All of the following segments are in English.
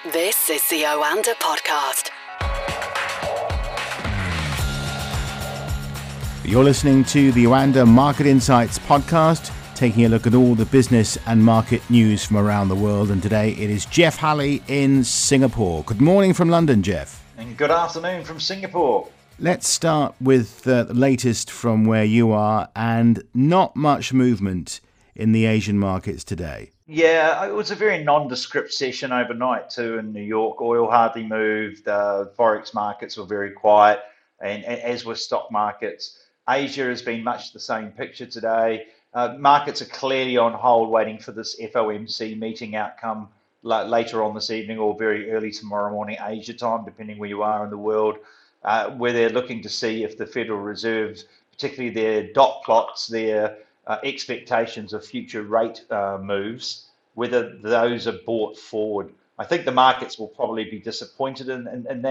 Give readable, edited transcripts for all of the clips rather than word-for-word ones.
This is the Oanda Podcast. You're listening to the Oanda Market Insights Podcast, taking a look at all the business and market news from around the world. And today it is Jeff Halley in Singapore. Good morning from London, Jeff. And good afternoon from Singapore. Let's start with the latest from where you are, and not much movement in the Asian markets today. Yeah, it was a very nondescript session overnight too in New York. Oil hardly moved. Forex markets were very quiet, and as were stock markets. Asia has been much the same picture today. Markets are clearly on hold, waiting for this FOMC meeting outcome later on this evening or very early tomorrow morning Asia time, depending where you are in the world, where they're looking to see if the Federal Reserve, particularly their dot plots, their expectations of future rate moves, whether those are brought forward. I think the markets will probably be disappointed in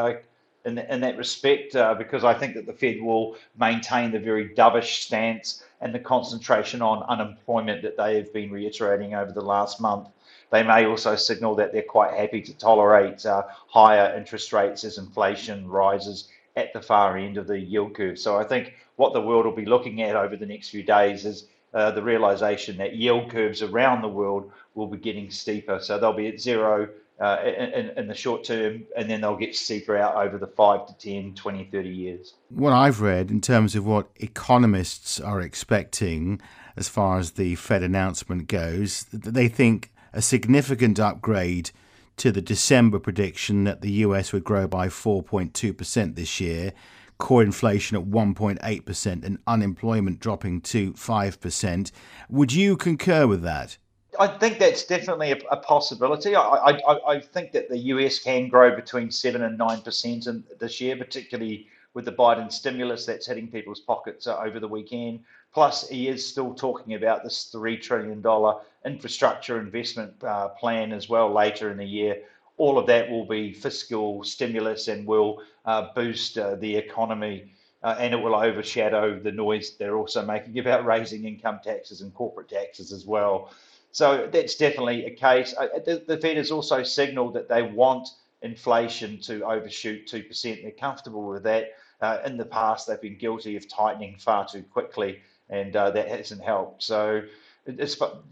that respect, because I think that the Fed will maintain the very dovish stance and the concentration on unemployment that they have been reiterating over the last month. They may also signal that they're quite happy to tolerate higher interest rates as inflation rises at the far end of the yield curve. So I think what the world will be looking at over the next few days is the realization that yield curves around the world will be getting steeper. So they'll be at zero in the short term, and then they'll get steeper out over the 5 to 10, 20, 30 years. What I've read in terms of what economists are expecting as far as the Fed announcement goes, they think a significant upgrade to the December prediction that the US would grow by 4.2% this year, core inflation at 1.8% and unemployment dropping to 5%. Would you concur with that? I think that's definitely a possibility. I think that the US can grow between 7 and 9% this year, particularly with the Biden stimulus that's hitting people's pockets over the weekend. Plus, he is still talking about this $3 trillion infrastructure investment plan as well later in the year. All of that will be fiscal stimulus and will boost the economy, and it will overshadow the noise they're also making about raising income taxes and corporate taxes as well. So that's definitely a case. The Fed has also signaled that they want inflation to overshoot 2%. They're comfortable with that. In the past, they've been guilty of tightening far too quickly, and that hasn't helped. So it's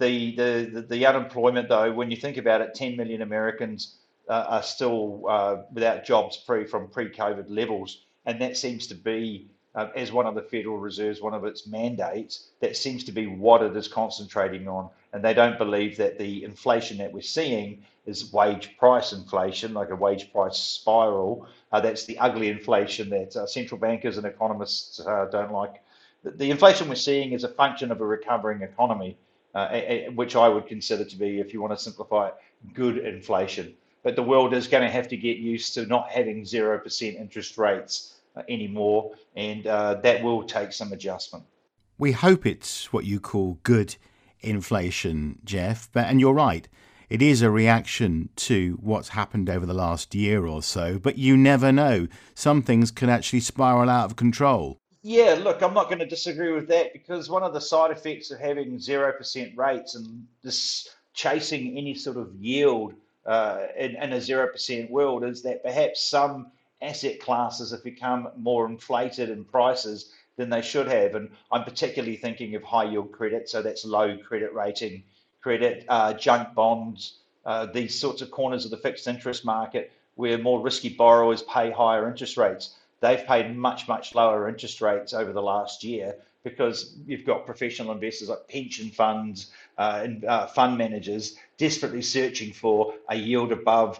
the unemployment, though, when you think about it, 10 million Americans are still without jobs from pre-COVID levels, and that seems to be, as one of the Federal Reserve's, one of its mandates, that seems to be what it is concentrating on. And they don't believe that the inflation that we're seeing is wage price inflation, like a wage price spiral. That's the ugly inflation that central bankers and economists don't like. The inflation we're seeing is a function of a recovering economy, which I would consider to be, if you want to simplify it, good inflation. But the world is going to have to get used to not having 0% interest rates anymore, and that will take some adjustment. We hope it's what you call good inflation, Jeff, and you're right. It is a reaction to what's happened over the last year or so, but you never know. Some things can actually spiral out of control. Yeah, look, I'm not going to disagree with that, because one of the side effects of having 0% rates and this chasing any sort of yield in a 0% world is that perhaps some asset classes have become more inflated in prices than they should have. And I'm particularly thinking of high yield credit, so that's low credit rating credit, junk bonds, these sorts of corners of the fixed interest market where more risky borrowers pay higher interest rates. They've paid much, much lower interest rates over the last year because you've got professional investors like pension funds and fund managers desperately searching for a yield above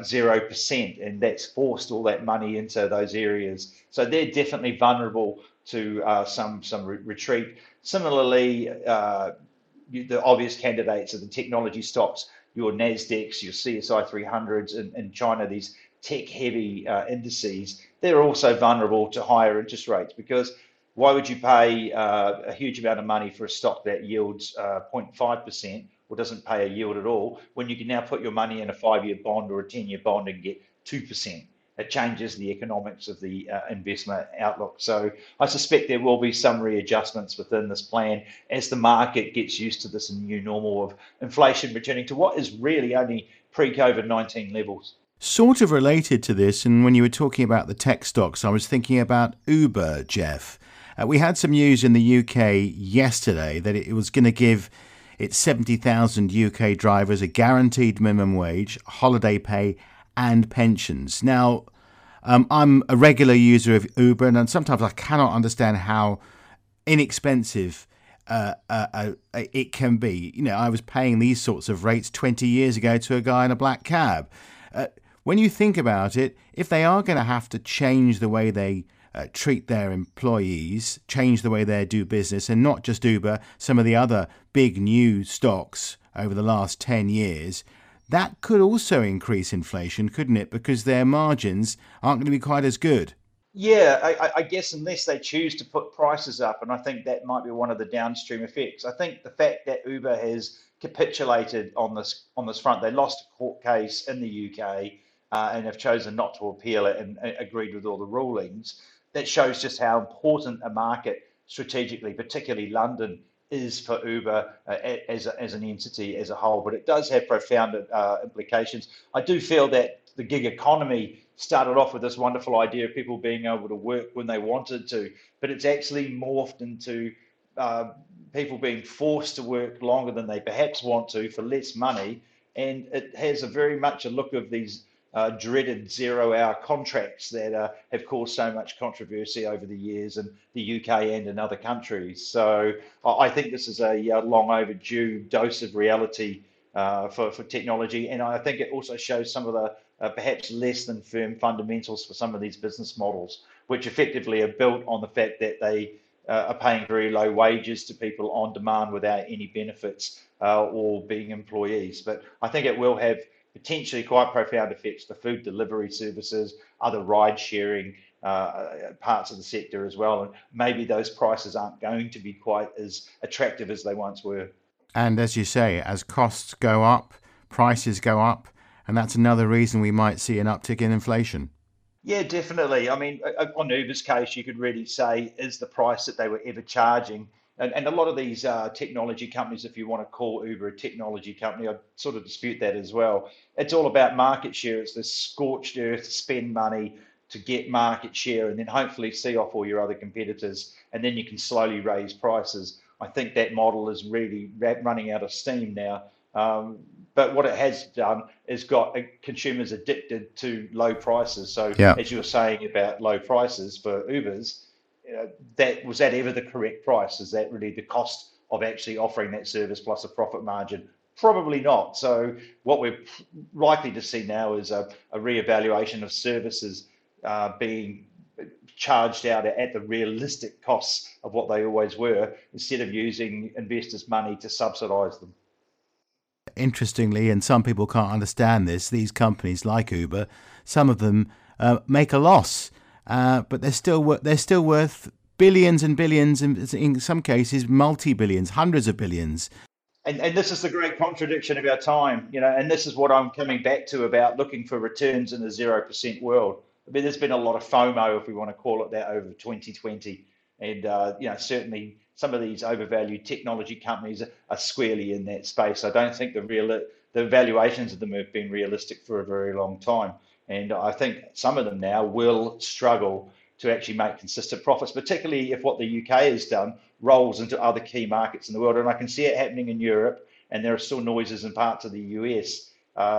0%, and that's forced all that money into those areas. So they're definitely vulnerable to some retreat. Similarly, the obvious candidates are the technology stocks, your NASDAQs, your CSI 300s in China, these tech-heavy indices. They're also vulnerable to higher interest rates, because why would you pay a huge amount of money for a stock that yields 0.5% or doesn't pay a yield at all, when you can now put your money in a 5-year bond or a 10-year bond and get 2%? It changes the economics of the investment outlook. So I suspect there will be some readjustments within this plan as the market gets used to this new normal of inflation returning to what is really only pre-COVID-19 levels. Sort of related to this, and when you were talking about the tech stocks, I was thinking about Uber, Jeff. We had some news in the UK yesterday that it was going to give its 70,000 UK drivers a guaranteed minimum wage, holiday pay and pensions. Now, I'm a regular user of Uber, and sometimes I cannot understand how inexpensive it can be. You know, I was paying these sorts of rates 20 years ago to a guy in a black cab. When you think about it, if they are going to have to change the way they treat their employees, change the way they do business, and not just Uber, some of the other big new stocks over the last 10 years, that could also increase inflation, couldn't it? Because their margins aren't going to be quite as good. Yeah, I guess unless they choose to put prices up, and I think that might be one of the downstream effects. I think the fact that Uber has capitulated on this front, they lost a court case in the UK and have chosen not to appeal it and agreed with all the rulings. That shows just how important a market strategically, particularly London, is for Uber as an entity as a whole. But it does have profound implications. I do feel that the gig economy started off with this wonderful idea of people being able to work when they wanted to, but it's actually morphed into people being forced to work longer than they perhaps want to for less money. And it has very much a look of these dreaded zero-hour contracts that have caused so much controversy over the years in the UK and in other countries. So I think this is a long overdue dose of reality for technology. And I think it also shows some of the perhaps less than firm fundamentals for some of these business models, which effectively are built on the fact that they are paying very low wages to people on demand without any benefits or being employees. But I think it will have potentially quite profound effects for food delivery services, other ride sharing parts of the sector as well. And maybe those prices aren't going to be quite as attractive as they once were. And as you say, as costs go up, prices go up, and that's another reason we might see an uptick in inflation. Yeah, definitely. I mean, on Uber's case, you could really say is the price that they were ever charging. And a lot of these technology companies, if you want to call Uber a technology company, I'd sort of dispute that as well. It's all about market share. It's this scorched earth, spend money to get market share and then hopefully see off all your other competitors. And then you can slowly raise prices. I think that model is really running out of steam now. But what it has done is got consumers addicted to low prices. So as you were saying about low prices for Ubers, was that ever the correct price? Is that really the cost of actually offering that service plus a profit margin? Probably not. So what we're likely to see now is a reevaluation of services being charged out at the realistic costs of what they always were, instead of using investors' money to subsidise them. Interestingly, and some people can't understand this, these companies like Uber, some of them make a loss. But they're still worth billions and billions, in some cases multi-billions, hundreds of billions. And this is the great contradiction of our time, and this is what I'm coming back to about looking for returns in a 0% world. I mean, there's been a lot of FOMO, if we want to call it that, over 2020, and certainly some of these overvalued technology companies are squarely in that space. I don't think the valuations of them have been realistic for a very long time. And I think some of them now will struggle to actually make consistent profits, particularly if what the UK has done rolls into other key markets in the world. And I can see it happening in Europe, and there are still noises in parts of the US.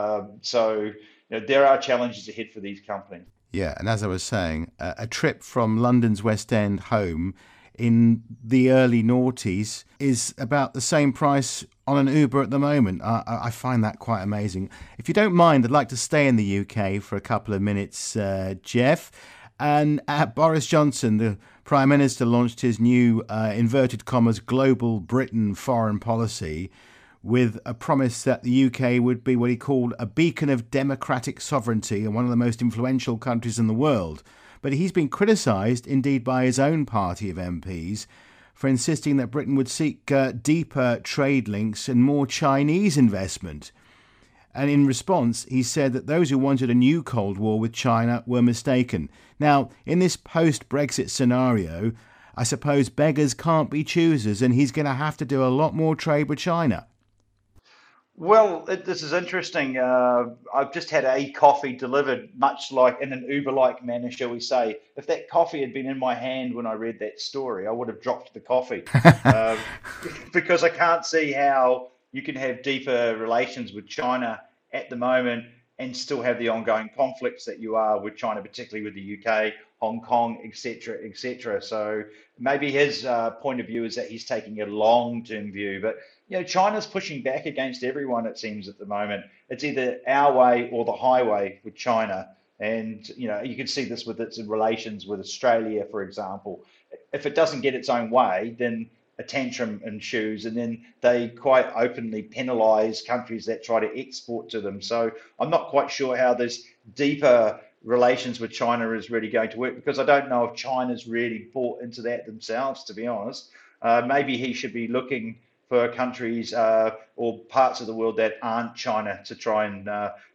So there are challenges ahead for these companies. Yeah, and as I was saying, a trip from London's West End home in the early noughties is about the same price on an Uber at the moment. I find that quite amazing. If you don't mind, I'd like to stay in the UK for a couple of minutes, Jeff. And Boris Johnson, the Prime Minister, launched his new, inverted commas, global Britain foreign policy with a promise that the UK would be what he called a beacon of democratic sovereignty and one of the most influential countries in the world. But he's been criticised, indeed by his own party of MPs, for insisting that Britain would seek deeper trade links and more Chinese investment. And in response, he said that those who wanted a new Cold War with China were mistaken. Now, in this post-Brexit scenario, I suppose beggars can't be choosers, and he's going to have to do a lot more trade with China. Well, this is interesting. I've just had a coffee delivered, much like in an Uber-like manner, shall we say. If that coffee had been in my hand when I read that story, I would have dropped the coffee, uh, because I can't see how you can have deeper relations with China at the moment and still have the ongoing conflicts that you are with China, particularly with the UK, Hong Kong, etc., etc. So maybe his point of view is that he's taking a long-term view, but China's pushing back against everyone, it seems, at the moment. It's either our way or the highway with China. And, you can see this with its relations with Australia, for example. If it doesn't get its own way, then a tantrum ensues, and then they quite openly penalise countries that try to export to them. So I'm not quite sure how this deeper relations with China is really going to work, because I don't know if China's really bought into that themselves, to be honest. Maybe he should be looking for countries or parts of the world that aren't China to try and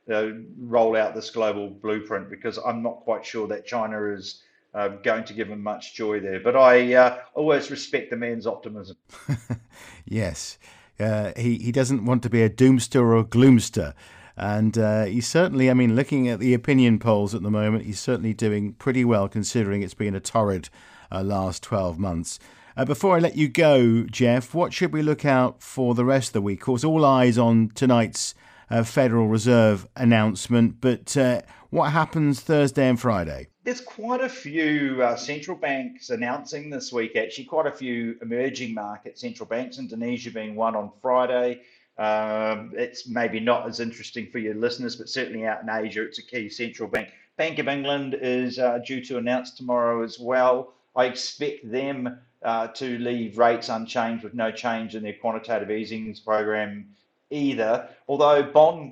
roll out this global blueprint, because I'm not quite sure that China is going to give him much joy there. But I always respect the man's optimism. Yes, he doesn't want to be a doomster or a gloomster. And he's certainly, I mean, looking at the opinion polls at the moment, he's certainly doing pretty well considering it's been a torrid last 12 months. Before I let you go, Jeff, what should we look out for the rest of the week? Of course, all eyes on tonight's Federal Reserve announcement, but what happens Thursday and Friday? There's quite a few central banks announcing this week, actually, quite a few emerging market central banks, Indonesia being one on Friday. It's maybe not as interesting for your listeners, but certainly out in Asia, it's a key central bank. Bank of England is due to announce tomorrow as well. I expect them to leave rates unchanged with no change in their quantitative easing program either. Although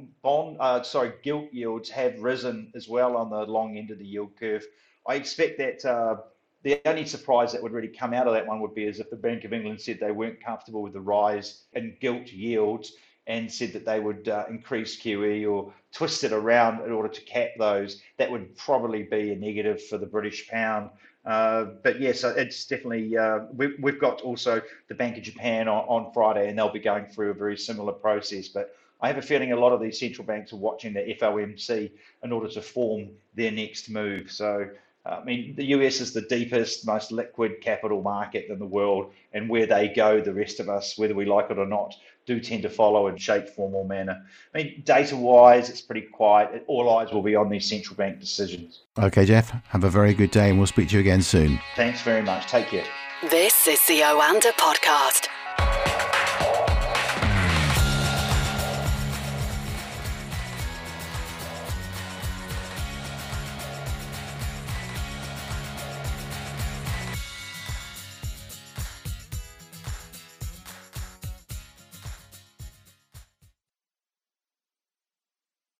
gilt yields have risen as well on the long end of the yield curve. I expect that the only surprise that would really come out of that one would be as if the Bank of England said they weren't comfortable with the rise in gilt yields and said that they would increase QE or twist it around in order to cap those. That would probably be a negative for the British pound. But yes, it's definitely, we've got also the Bank of Japan on Friday, and they'll be going through a very similar process. But I have a feeling a lot of these central banks are watching the FOMC in order to form their next move. So, I mean, the US is the deepest, most liquid capital market in the world, and where they go, the rest of us, whether we like it or not, do tend to follow in shape, form, or manner. I mean, data-wise, it's pretty quiet. All eyes will be on these central bank decisions. Okay, Jeff, have a very good day, and we'll speak to you again soon. Thanks very much. Take care. This is the Oanda Podcast.